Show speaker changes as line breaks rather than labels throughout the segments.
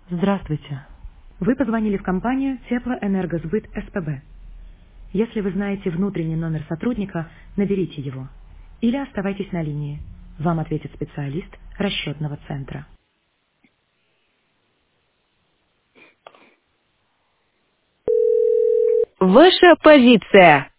Здравствуйте. Вы позвонили в компанию Теплоэнергосбыт СПБ. Если вы знаете внутренний номер сотрудника, наберите его. Или оставайтесь на линии. Вам ответит специалист расчетного центра.
Ваша позиция.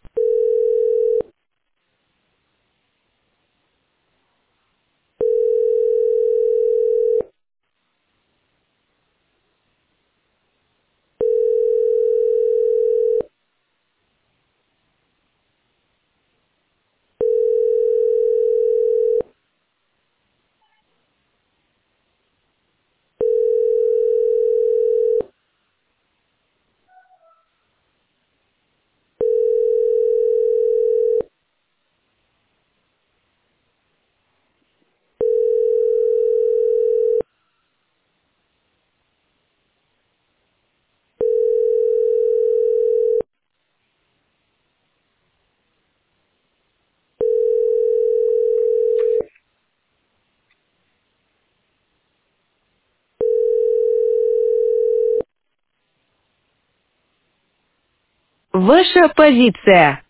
Ваша позиция.